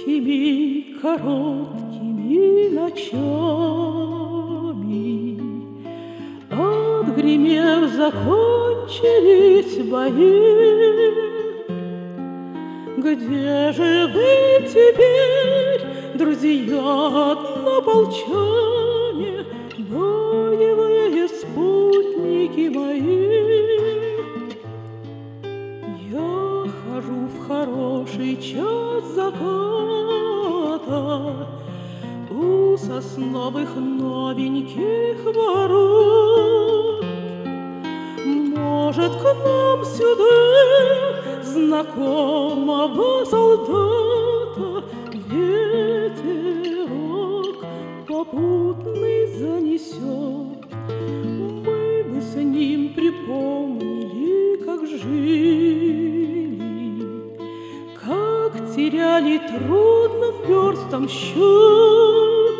Майскими короткими ночами, отгремев, закончились бои. Где же вы теперь, друзья однополчане, боевые спутники мои? Я хожу в хороший час заката у сосновых новеньких ворот. Может, к нам сюда знакомого солдата ветерок попутный занесет? Мы бы с ним припомнили, как жили, как теряли трудным верстам счет.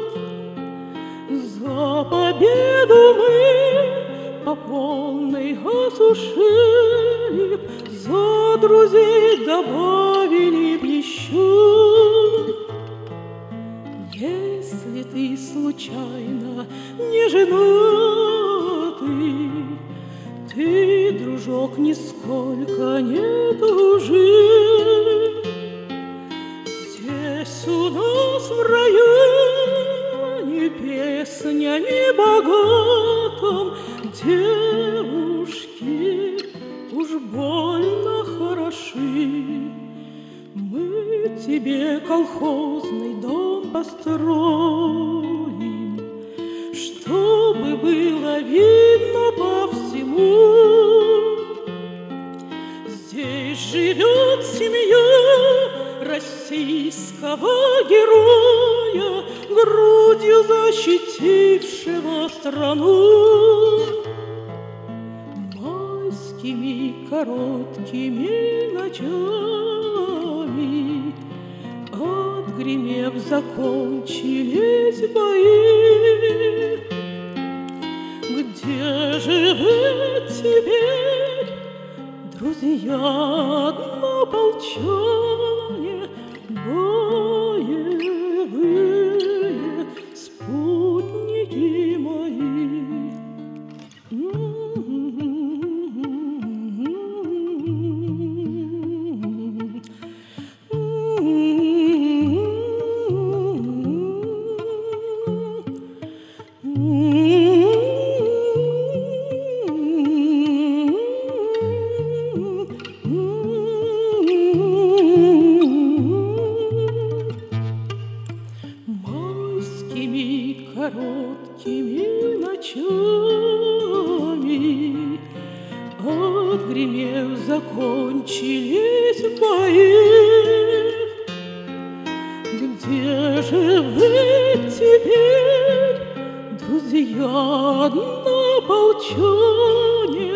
За победу мы по полной осушили, за друзей добавили в еще. Если ты случайно не женатый, ты, дружок, нисколько не тужи. Здесь у нас в районе песнями богатым девушки уж больно хороши. Мы тебе колхозный дом построим, чтобы было видно по всему. Здесь живет семья российского героя, грудью защитившего страну. Майскими короткими ночами, отгремев, закончились бои. Где же вы теперь, друзья однополчане, боевые спутники мои? Майскими короткими ночами, отгремев, закончились бои. Где же вы теперь, друзья однополчане,